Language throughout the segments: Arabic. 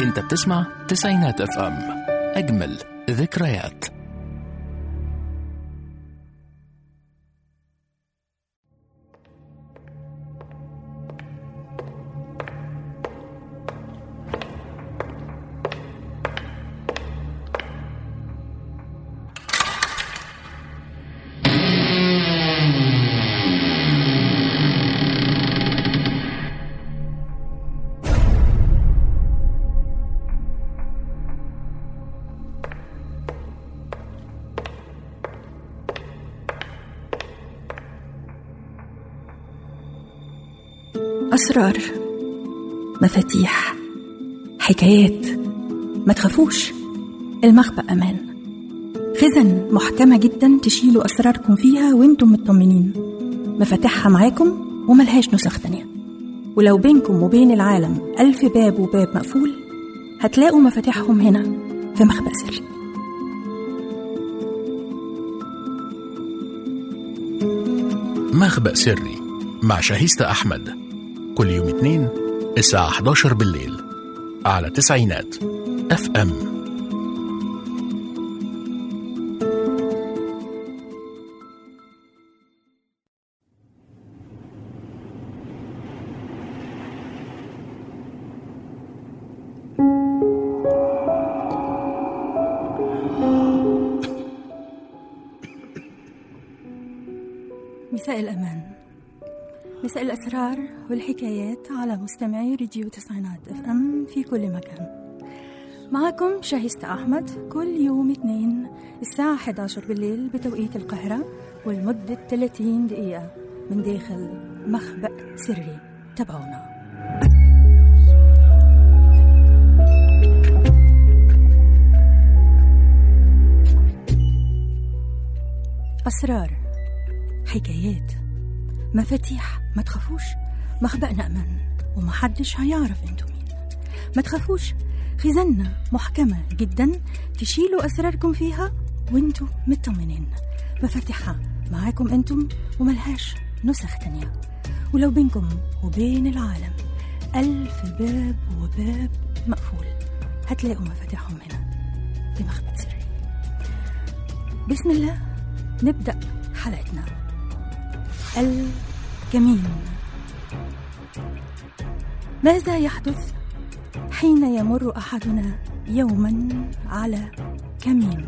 انت بتسمع تسعينات اف ام، اجمل ذكريات. أسرار، مفاتيح، حكايات. ما تخافوش، المخبأ أمان. خزن محكمة جدا تشيلوا أسراركم فيها وانتم مطمنين. مفاتيحها معاكم وملهاش نسخ تانية. ولو بينكم وبين العالم 1000 باب وباب مقفول، هتلاقوا مفاتيحهم هنا في مخبأ سري. مخبأ سري مع شاهيستة أحمد، كل يوم اثنين الساعة 11 بالليل على تسعينات اف ام. مساء الأمان، مساء الأسرار والحكايات على مستمعي راديو تسعينات اف ام في كل مكان. معكم شاهيستة أحمد كل يوم اثنين الساعة 11 بالليل بتوقيت القاهرة، والمدة 30 دقيقة من داخل مخبأ سري. تابعونا. أسرار، حكايات، مفاتيح. ما تخافوش، مخبأنا أمان ومحدش هيعرف انتوا مين. ما تخافوش، خزاننا محكمة جدا تشيلوا أسراركم فيها وانتوا مطمنين. مفاتيحها معاكم انتم وملهاش نسخ تانية. ولو بينكم وبين العالم 1000 باب وباب مقفول، هتلاقوا مفاتيحهم هنا في مخبأ سري. بسم الله نبدأ حلقتنا. الكمين. ماذا يحدث حين يمر أحدنا يوما على كمين؟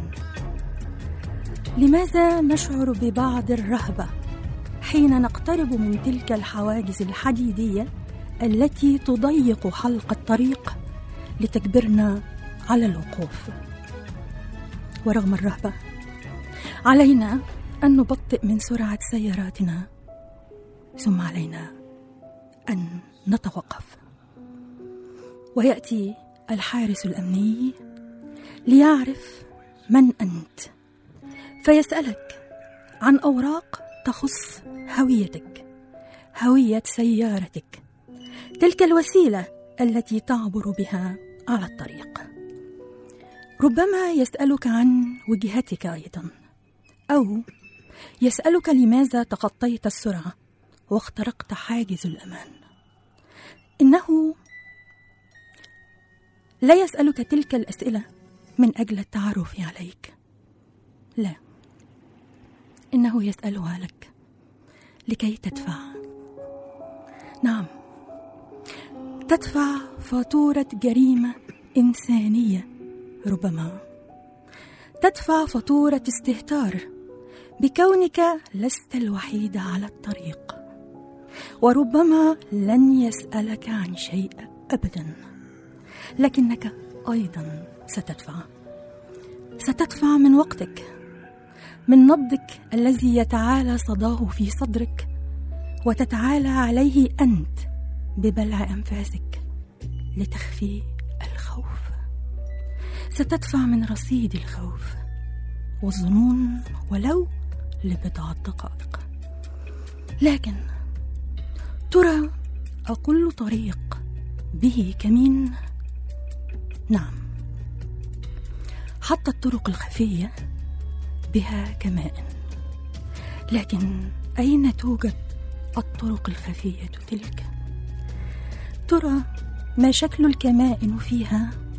لماذا نشعر ببعض الرهبة حين نقترب من تلك الحواجز الحديدية التي تضيق حلق الطريق لتجبرنا على الوقوف؟ ورغم الرهبة علينا أن نبطئ من سرعة سياراتنا، ثم علينا أن نتوقف. ويأتي الحارس الأمني ليعرف من أنت، فيسألك عن أوراق تخص هويتك، هوية سيارتك، تلك الوسيلة التي تعبر بها على الطريق. ربما يسألك عن وجهتك أيضا، أو يسألك لماذا تخطيت السرعة واخترقت حاجز الأمان. إنه لا يسألك تلك الأسئلة من أجل التعرف عليك، لا، إنه يسألها لك لكي تدفع. نعم، تدفع فاتورة جريمة إنسانية. ربما تدفع فاتورة استهتار بكونك لست الوحيد على الطريق. وربما لن يسألك عن شيء أبدا، لكنك أيضا ستدفع من وقتك، من نبضك الذي يتعالى صداه في صدرك وتتعالى عليه أنت ببلع أنفاسك لتخفي الخوف. ستدفع من رصيد الخوف والظنون ولو لبضعة دقائق. لكن ترى أقل طريق به كمين؟ نعم، حتى الطرق الخفية بها كمائن. لكن أين توجد الطرق الخفية تلك؟ ترى ما شكل الكمائن فيها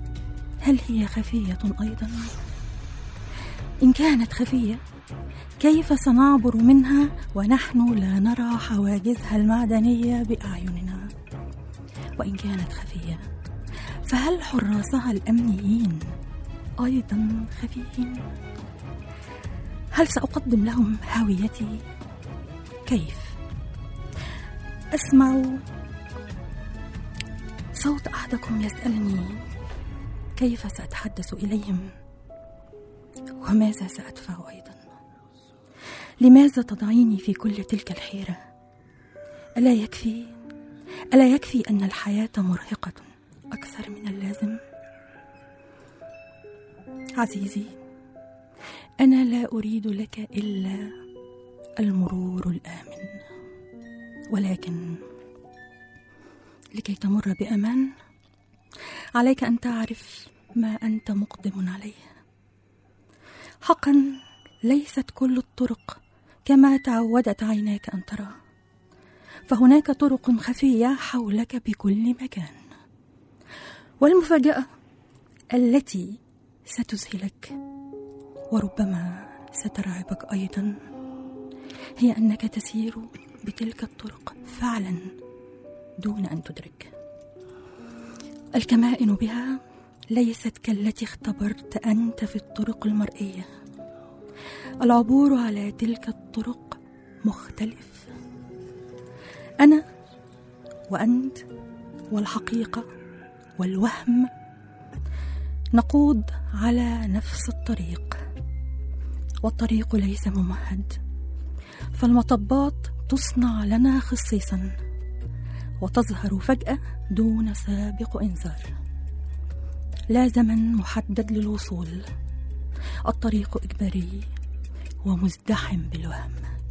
هل هي خفية أيضا؟ إن كانت خفية كيف سنعبر منها ونحن لا نرى حواجزها المعدنية بأعيننا؟ وإن كانت خفية فهل حراسها الأمنيين أيضا خفيين؟ هل سأقدم لهم هويتي؟ كيف؟ أسمع صوت أحدكم يسألني كيف سأتحدث إليهم وماذا سأدفع أيضا؟ لماذا تضعيني في كل تلك الحيرة؟ ألا يكفي أن الحياة مرهقة أكثر من اللازم؟ عزيزي، أنا لا أريد لك إلا المرور الآمن، ولكن لكي تمر بأمان عليك أن تعرف ما أنت مقدم عليه. حقا ليست كل الطرق كما تعودت عيناك أن ترى، فهناك طرق خفية حولك بكل مكان. والمفاجأة التي ستذهلك وربما سترعبك أيضا هي أنك تسير بتلك الطرق فعلا دون أن تدرك. الكمائن بها ليست كالتي اختبرت أنت في الطرق المرئية. العبور على تلك الطرق مختلف. أنا وأنت والحقيقة والوهم نقود على نفس الطريق، والطريق ليس ممهد، فالمطبات تصنع لنا خصيصا وتظهر فجأة دون سابق إنذار. لا زمن محدد للوصول، الطريق إجباري ومزدحم بالوهم.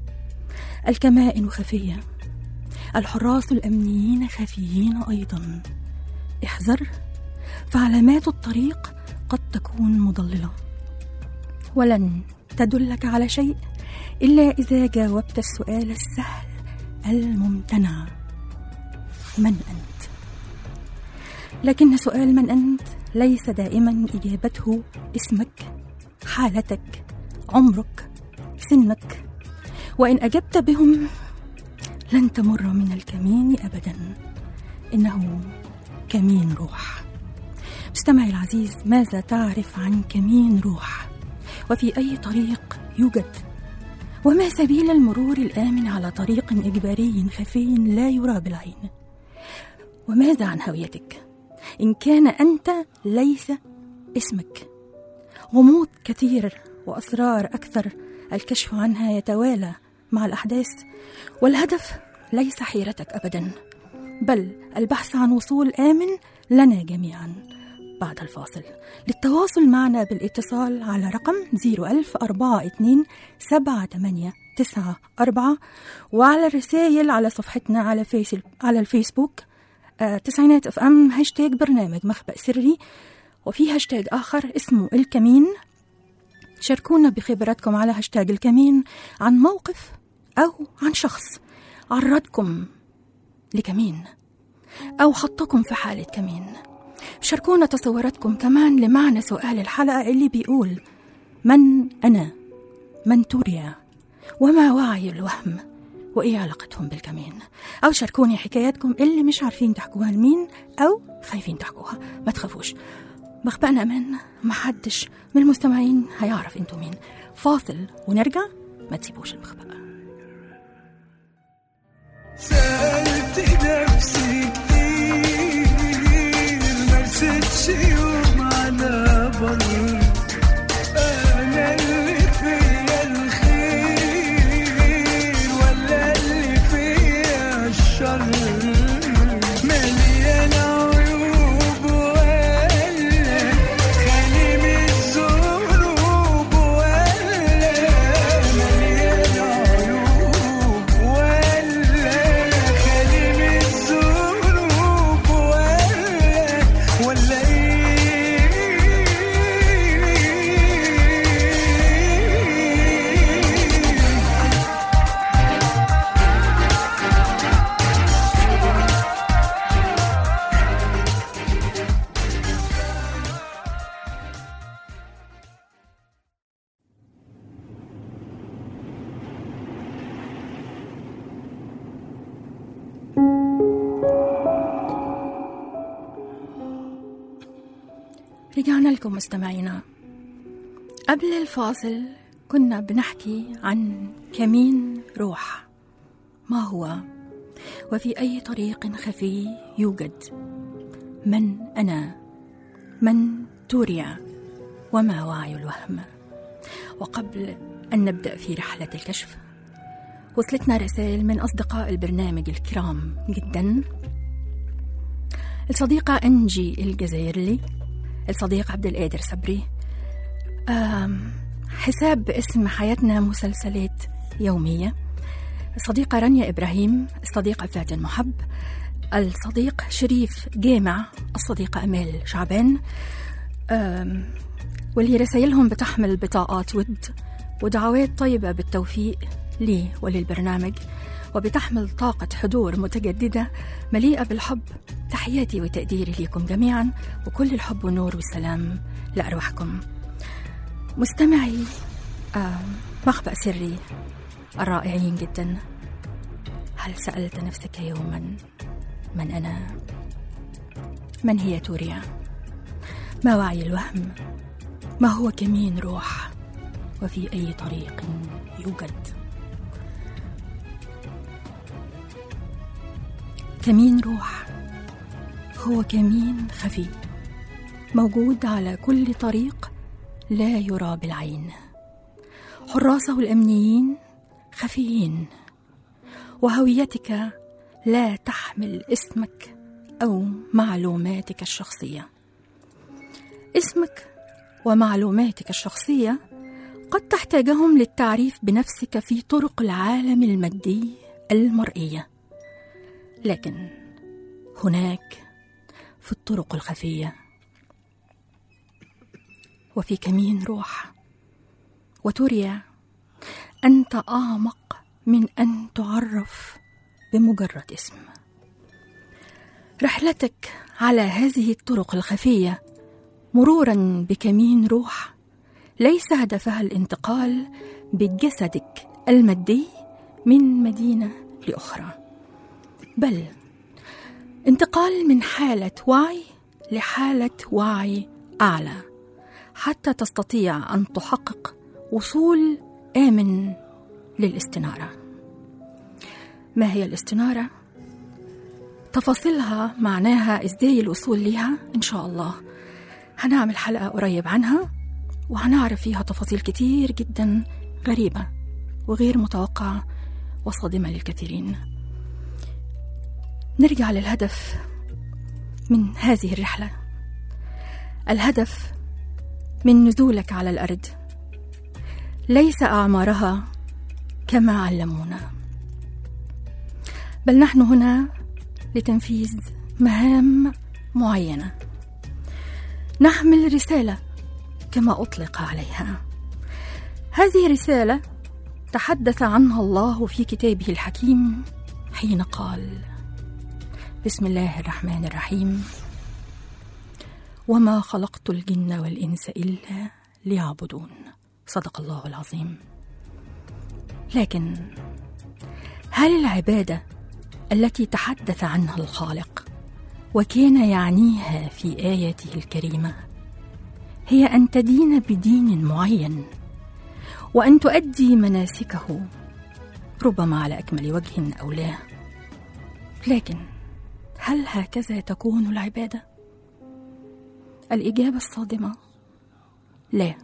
الكمائن خفية، الحراس الأمنيين خفيين أيضا. احذر، فعلامات الطريق قد تكون مضللة ولن تدلك على شيء إلا إذا جاوبت السؤال السهل الممتنع: من أنت؟ لكن سؤال من أنت ليس دائما إجابته اسمك، حالتك، عمرك، سنك، وإن أجبت بهم لن تمر من الكمين أبدا. إنه كمين روح. مستمعي العزيز، ماذا تعرف عن كمين روح؟ وفي أي طريق يوجد؟ وما سبيل المرور الآمن على طريق إجباري خفي لا يرى بالعين؟ وماذا عن هويتك إن كان أنت ليس اسمك؟ غموض كثير وأسرار أكثر الكشف عنها يتوالى مع الأحداث، والهدف ليس حيرتك أبدا، بل البحث عن وصول آمن لنا جميعا. بعد الفاصل للتواصل معنا بالاتصال على رقم 010427894 وعلى الرسائل على صفحتنا على الفيسبوك تسعينات اف ام هاشتاج برنامج مخبأ سري، وفي هاشتاج آخر اسمه الكمين. شاركونا بخبراتكم على هاشتاج الكمين عن موقف أو عن شخص عرضكم لكمين أو حطكم في حالة كمين. شاركونا تصوراتكم كمان لمعنى سؤال الحلقة اللي بيقول: من أنا؟ من توريا؟ وما وعي الوهم؟ وإيه علاقتهم بالكمين؟ أو شاركوني حكاياتكم اللي مش عارفين تحكوها لمين أو خايفين تحكوها. ما تخافوش، مخبأنا أمان، محدش من المستمعين هيعرف انتوا مين. فاصل ونرجع، ما تسيبوش المخبأ. سألت نفسي كتير، مرستش يوم على بر، أنا اللي فيا الخير ولا اللي فيا الشر؟ مليان عيوب ولا خالي من الذنوب، ولا مليان عيوب ولا ورجعنا لكم مستمعينا. قبل الفاصل كنا بنحكي عن كمين روح، ما هو وفي أي طريق خفي يوجد، من أنا، من توريا، وما وعي الوهم. وقبل أن نبدأ في رحلة الكشف وصلتنا رسائل من أصدقاء البرنامج الكرام جدا. الصديقة أنجي الجزائري، الصديق عبد القادر صبري، حساب باسم حياتنا مسلسلات يومية، الصديقة رانيا إبراهيم، الصديقة فاتن محب، الصديق شريف جامع، الصديقة أمال شعبان، واللي رسائلهم بتحمل بطاقات ود ودعوات طيبة بالتوفيق لي وللبرنامج، وبتحمل طاقة حضور متجددة مليئة بالحب. تحياتي وتقديري لكم جميعا، وكل الحب والنور والسلام لأرواحكم. مستمعي مخبأ سري الرائعين جدا، هل سألت نفسك يوما من أنا؟ من هي توريا؟ ما وعي الوهم؟ ما هو كمين روح؟ وفي أي طريق يوجد؟ كمين روح هو كمين خفي موجود على كل طريق لا يرى بالعين. حراسه الأمنيين خفيين، وهويتك لا تحمل اسمك أو معلوماتك الشخصية. اسمك ومعلوماتك الشخصية قد تحتاجهم للتعريف بنفسك في طرق العالم المادي المرئية، لكن هناك في الطرق الخفية وفي كمين روح وتوريا أنت أعمق من أن تعرف بمجرد اسم. رحلتك على هذه الطرق الخفية مرورا بكمين روح ليس هدفها الانتقال بجسدك المادي من مدينة لأخرى، بل انتقال من حالة وعي لحالة وعي أعلى حتى تستطيع أن تحقق وصول آمن للاستنارة. ما هي الاستنارة؟ تفاصيلها معناها إزاي الوصول لها إن شاء الله هنعمل حلقة قريب عنها، وهنعرف فيها تفاصيل كتير جدا غريبة وغير متوقعة وصادمة للكثيرين. نرجع للهدف من هذه الرحلة. الهدف من نزولك على الأرض ليس أعمارها كما علمونا، بل نحن هنا لتنفيذ مهام معينة، نحمل رسالة كما أطلق عليها. هذه رسالة تحدث عنها الله في كتابه الحكيم حين قال: بسم الله الرحمن الرحيم، وما خلقت الجن والإنس إلا ليعبدون. صدق الله العظيم. لكن هل العبادة التي تحدث عنها الخالق وكان يعنيها في آياته الكريمة هي أن تدين بدين معين وأن تؤدي مناسكه ربما على أكمل وجه أو لا؟ لكن هل هكذا تكون العبادة؟ الإجابة الصادمة لا.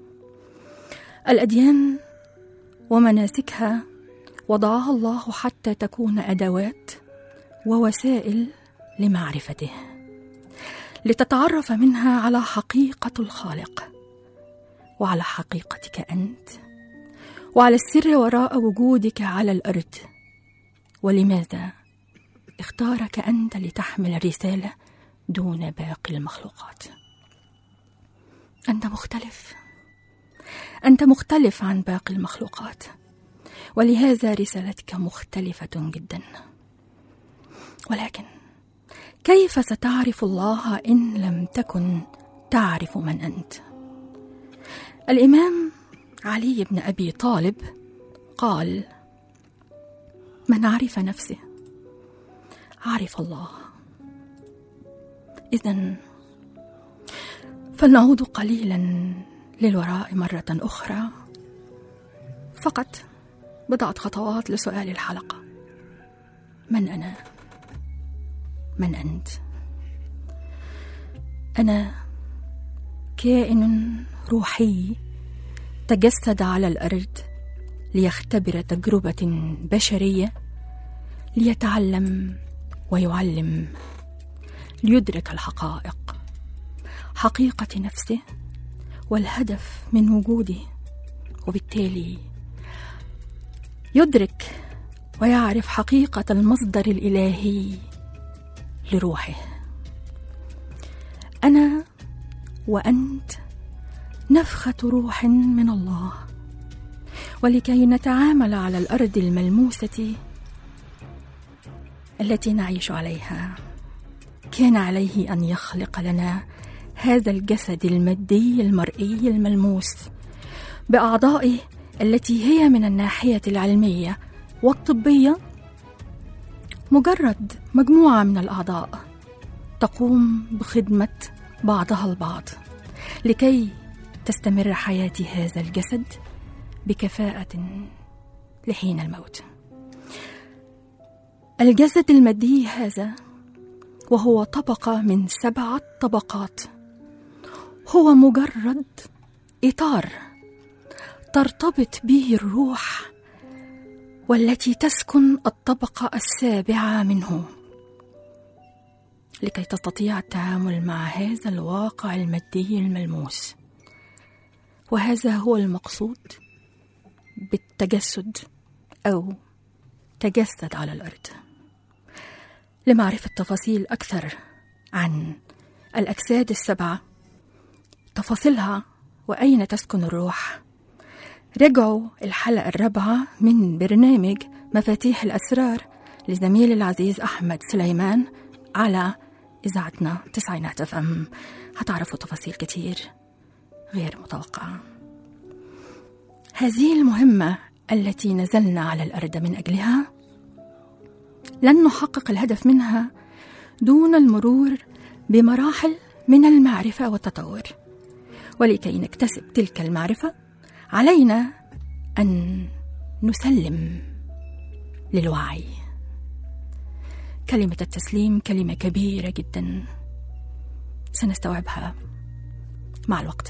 الأديان ومناسكها وضعها الله حتى تكون أدوات ووسائل لمعرفته، لتتعرف منها على حقيقة الخالق وعلى حقيقتك أنت وعلى السر وراء وجودك على الأرض، ولماذا اختارك أنت لتحمل الرسالة دون باقي المخلوقات. أنت مختلف، أنت مختلف عن باقي المخلوقات، ولهذا رسالتك مختلفة جدا. ولكن كيف ستعرف الله إن لم تكن تعرف من أنت؟ الإمام علي بن أبي طالب قال: من عرف نفسه عرف الله. إذن فلنعود قليلا للوراء مرة أخرى، فقط بضعة خطوات لسؤال الحلقة: من أنا؟ من أنت؟ أنا كائن روحي تجسد على الأرض ليختبر تجربة بشرية، ليتعلم ويعلم، ليدرك الحقائق، حقيقة نفسه والهدف من وجوده، وبالتالي يدرك ويعرف حقيقة المصدر الإلهي لروحه. أنا وأنت نفخة روح من الله، ولكي نتعامل على الأرض الملموسة التي نعيش عليها كان عليه أن يخلق لنا هذا الجسد المادي المرئي الملموس بأعضائه التي هي من الناحية العلمية والطبية مجرد مجموعة من الأعضاء تقوم بخدمة بعضها البعض لكي تستمر حياة هذا الجسد بكفاءة لحين الموت. الجسد المادي هذا، وهو طبقة من 7 طبقات، هو مجرد إطار ترتبط به الروح والتي تسكن الطبقة 7 منه لكي تستطيع التعامل مع هذا الواقع المادي الملموس. وهذا هو المقصود بالتجسد أو تجسد على الأرض. لمعرفة تفاصيل أكثر عن الأجساد 7، تفاصيلها وأين تسكن الروح، رجعوا الحلقة 4 من برنامج مفاتيح الأسرار لزميلي العزيز أحمد سليمان على إذاعتنا تسعينات FM. هتعرفوا تفاصيل كتير غير متوقعة. هذه المهمة التي نزلنا على الأرض من أجلها لن نحقق الهدف منها دون المرور بمراحل من المعرفة والتطور. ولكي نكتسب تلك المعرفة علينا أن نسلم للوعي. كلمة التسليم كلمة كبيرة جدا سنستوعبها مع الوقت.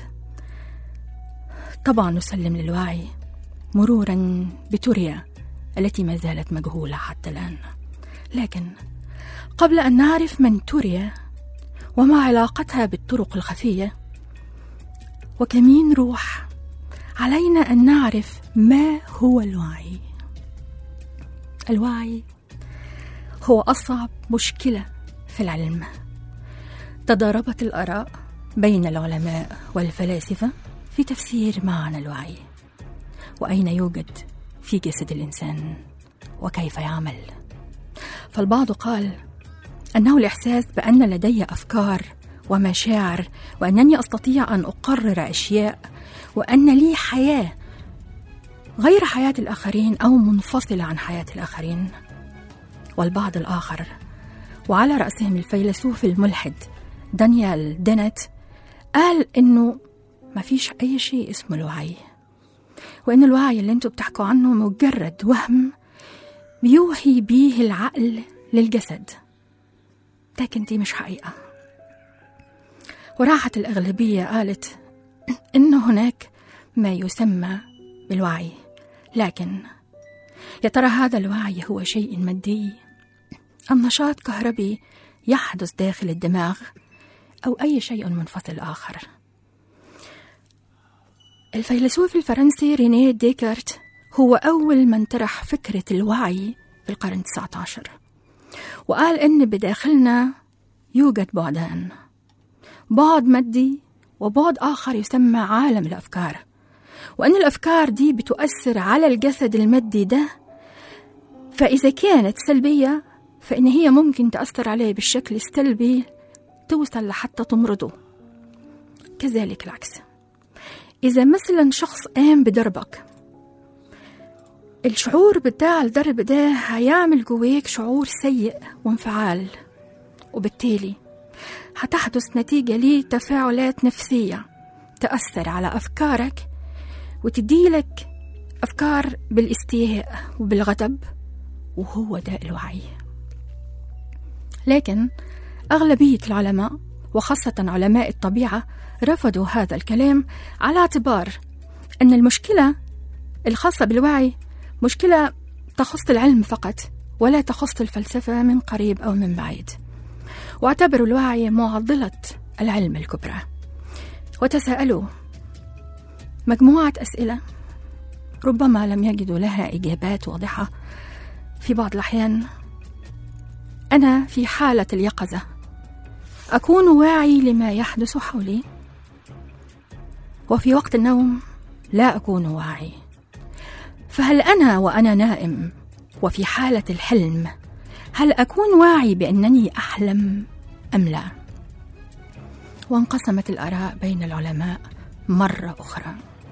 طبعا نسلم للوعي مرورا بتوريا التي ما زالت مجهولة حتى الآن. لكن قبل أن نعرف من توريا وما علاقتها بالطرق الخفية وكمين روح، علينا أن نعرف ما هو الوعي. الوعي هو أصعب مشكلة في العلم. تضاربت الآراء بين العلماء والفلاسفة في تفسير معنى الوعي، وأين يوجد في جسد الإنسان وكيف يعمل. فالبعض قال أنه الإحساس بأن لدي أفكار ومشاعر، وأنني أستطيع أن أقرر أشياء، وأن لي حياة غير حياة الآخرين أو منفصلة عن حياة الآخرين. والبعض الآخر، وعلى رأسهم الفيلسوف الملحد دانيال دينيت، قال إنه ما فيش أي شيء اسمه الوعي، وإن الوعي اللي انتوا بتحكوا عنه مجرد وهم بيوحي بيه العقل للجسد، لكن دي مش حقيقة. وراحت الأغلبية قالت إن هناك ما يسمى بالوعي، لكن يا ترى هذا الوعي هو شيء مادي أم نشاط كهربي يحدث داخل الدماغ أو أي شيء منفصل آخر؟ الفيلسوف الفرنسي رينيه ديكارت هو أول من طرح فكرة الوعي في القرن 19، وقال إن بداخلنا يوجد بعدان، بعد مادي وبعد آخر يسمى عالم الأفكار، وأن الأفكار دي بتؤثر على الجسد المادي ده، فإذا كانت سلبية فإن هي ممكن تأثر عليه بالشكل السلبي توصل لحتى تمرضه. كذلك العكس، إذا مثلا شخص قام بضربك، الشعور بتاع الضرب ده هيعمل جواك شعور سيء وانفعال، وبالتالي هتحدث نتيجة لتفاعلات نفسية تأثر على أفكارك وتديلك أفكار بالاستياء وبالغضب، وهو ده الوعي. لكن أغلبية العلماء وخاصة علماء الطبيعة رفضوا هذا الكلام على اعتبار أن المشكلة الخاصة بالوعي مشكلة تخص العلم فقط ولا تخص الفلسفة من قريب أو من بعيد، واعتبروا الوعي معضلة العلم الكبرى، وتساءلوا مجموعة أسئلة ربما لم يجدوا لها إجابات واضحة. في بعض الأحيان أنا في حالة اليقظة أكون واعي لما يحدث حولي، وفي وقت النوم لا أكون واعي. فهل أنا وأنا نائم وفي حالة الحلم هل أكون واعي بأنني أحلم أم لا؟ وانقسمت الآراء بين العلماء مرة أخرى،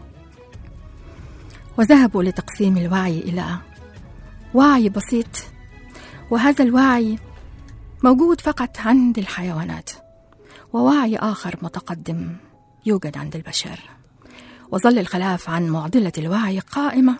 وذهبوا لتقسيم الوعي إلى وعي بسيط، وهذا الوعي موجود فقط عند الحيوانات، ووعي آخر متقدم يوجد عند البشر. وظل الخلاف عن معضلة الوعي قائمة،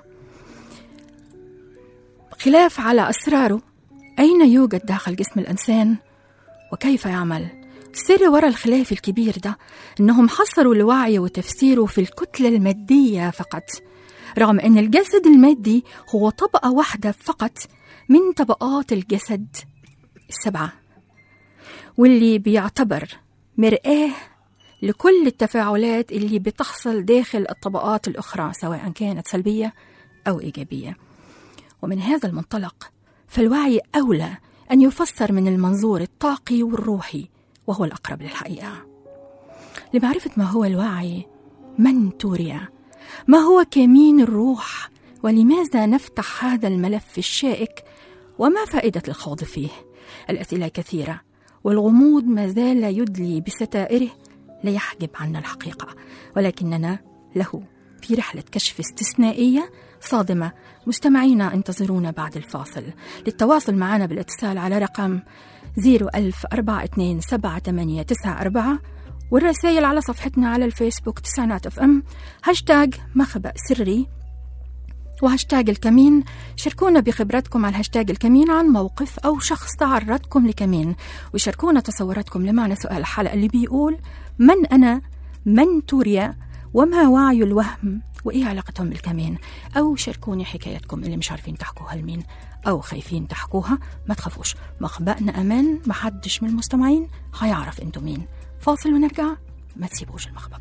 خلاف على أسراره، أين يوجد داخل جسم الإنسان وكيف يعمل. السر وراء الخلاف الكبير ده أنهم حصروا الوعي وتفسيره في الكتلة المادية فقط، رغم أن الجسد المادي هو طبقة واحدة فقط من طبقات الجسد 7، واللي بيعتبر مرآة لكل التفاعلات اللي بتحصل داخل الطبقات الأخرى سواء كانت سلبية أو إيجابية. ومن هذا المنطلق فالوعي أولى أن يفسر من المنظور الطاقي والروحي، وهو الأقرب للحقيقة. لمعرفة ما هو الوعي، من توريا، ما هو كمين الروح، ولماذا نفتح هذا الملف الشائك، وما فائدة الخوض فيه؟ الأسئلة كثيرة والغموض ما زال يدلي بستائره ليحجب عنا الحقيقة، ولكننا له في رحلة كشف استثنائية صادمة. مستمعينا انتظرونا بعد الفاصل. للتواصل معنا بالاتصال على رقم 010427894، والرسائل على صفحتنا على الفيسبوك تسعينات FM، هاشتاج مخبأ سري وهاشتاج الكمين. شاركونا بخبرتكم على هاشتاج الكمين عن موقف أو شخص تعرضكم لكمين، وشاركونا تصوراتكم لمعنى سؤال الحلقة اللي بيقول: من أنا؟ من توريا؟ وما وعي الوهم؟ وإيه علاقتهم بالكمين؟ أو شاركوني حكايتكم اللي مش عارفين تحكوها لمين أو خايفين تحكوها. ما تخافوش، مخبأنا أمان، محدش من المستمعين هيعرف انتوا مين. فاصل ونرجع، ما تسيبوش المخبأ.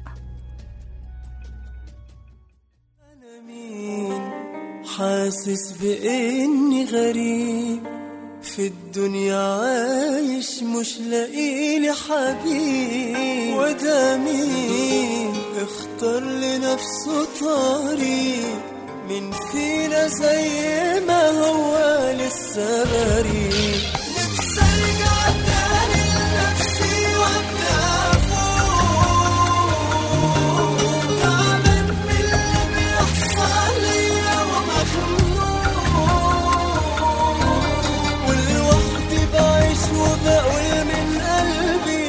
أنا مين؟ حاسس بإني غريب في الدنيا، عايش مش لاقيلي حبيب. وده مين اختار لنفسه طريق؟ من فينا زي ما هو لسه بريء. نفسي ارجع تاني لنفسي وابدا فوق، تعبان من اللي بيحصل ليا ومخنوق، والوحدي بعيش وبقول من قلبي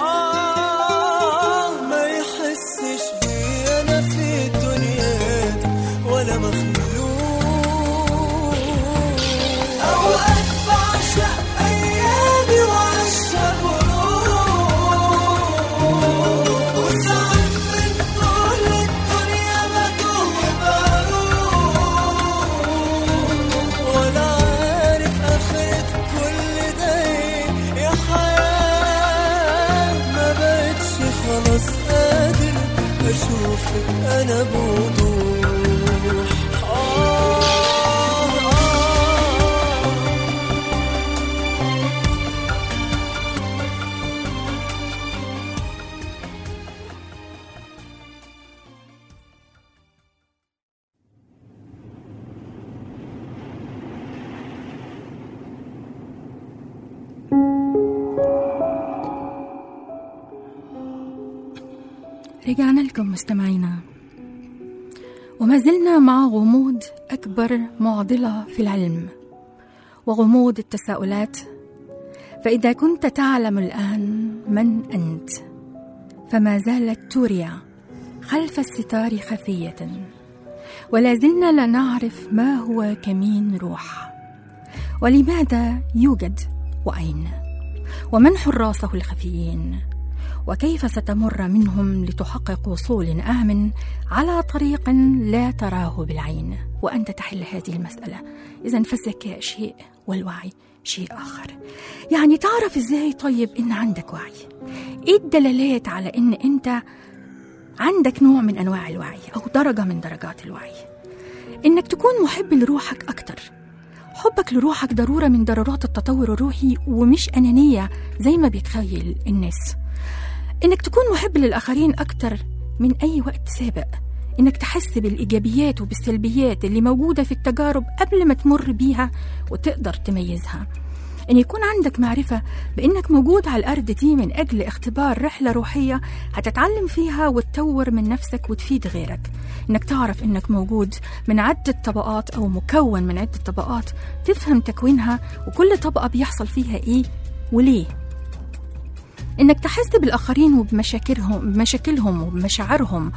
ما يحسش بي انا في الدنيا ولا مخلوق. اوقات بعشق ايامي وعشق بروح، وساعات من طول الدنيا بتوه بروح، ولا عارف اخرة كل ده يا حياة. ما بقتش خلاص قادر اشوفك انا بوضوح. رجعنا لكم مستمعينا، وما زلنا مع غموض أكبر معضلة في العلم، وغموض التساؤلات فإذا كنت تعلم الآن من أنت، فما زالت توريا خلف الستار خفية، ولا زلنا لا نعرف ما هو كمين روح، ولماذا يوجد وأين، ومن حراسه الخفيين، وكيف ستمر منهم لتحقق وصول آمن على طريق لا تراه بالعين، وأنت تحل هذه المسألة. إذن فالذكاء شيء والوعي شيء آخر. يعني تعرف إزاي طيب إن عندك وعي؟ إيه الدلالات على إن أنت عندك نوع من أنواع الوعي أو درجة من درجات الوعي؟ إنك تكون محب لروحك أكتر. حبك لروحك ضرورة من ضرورات التطور الروحي ومش أنانية زي ما بيتخيل الناس. إنك تكون محب للآخرين أكتر من أي وقت سابق. إنك تحس بالإيجابيات وبالسلبيات اللي موجودة في التجارب قبل ما تمر بيها وتقدر تميزها. إن يكون عندك معرفة بإنك موجود على الأرض دي من أجل اختبار رحلة روحية هتتعلم فيها وتطور من نفسك وتفيد غيرك. إنك تعرف إنك موجود من عدة طبقات أو مكون من عدة طبقات، تفهم تكوينها وكل طبقة بيحصل فيها إيه وليه. إنك تحس بالآخرين وبمشاكلهم وبمشاعرهم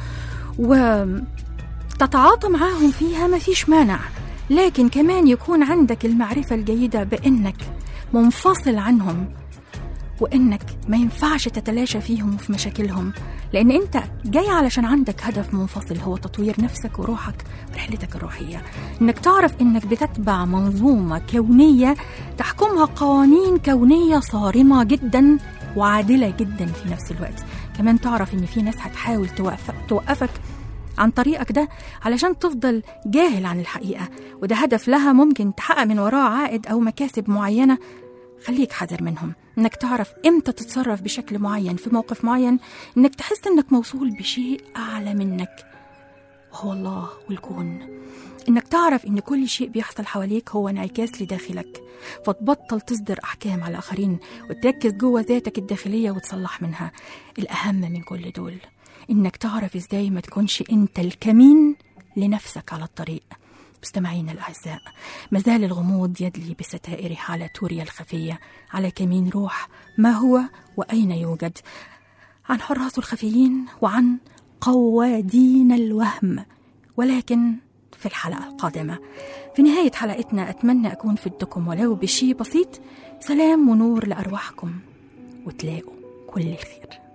وتتعاطى معاهم فيها، ما فيش مانع، لكن كمان يكون عندك المعرفة الجيدة بأنك منفصل عنهم، وإنك ما ينفعش تتلاشى فيهم وفي مشاكلهم، لأن أنت جاي علشان عندك هدف منفصل هو تطوير نفسك وروحك ورحلتك الروحية. إنك تعرف إنك بتتبع منظومة كونية تحكمها قوانين كونية صارمة جدا وعادلة جدا في نفس الوقت. كمان تعرف إن في ناس هتحاول توقفك عن طريقك ده علشان تفضل جاهل عن الحقيقة، وده هدف لها ممكن تحقق من وراه عائد أو مكاسب معينة. خليك حذر منهم. إنك تعرف إمتى تتصرف بشكل معين في موقف معين، إنك تحس إنك موصول بشيء أعلى منك وهو الله والكون. إنك تعرف إن كل شيء بيحصل حواليك هو انعكاس لداخلك، فتبطل تصدر أحكام على الآخرين وتركز جوه ذاتك الداخلية وتصلح منها. الأهم من كل دول إنك تعرف إزاي ما تكونش أنت الكمين لنفسك على الطريق. مستمعينا الأعزاء، مازال الغموض يدلي بستائره على توريا الخفية، على كمين روح ما هو وأين يوجد، عن حراسه الخفيين وعن قوادين الوهم. ولكن في الحلقة القادمة، في نهاية حلقتنا، أتمنى أكون فدتكم ولو بشيء بسيط. سلام ونور لأرواحكم، وتلاقوا كل الخير.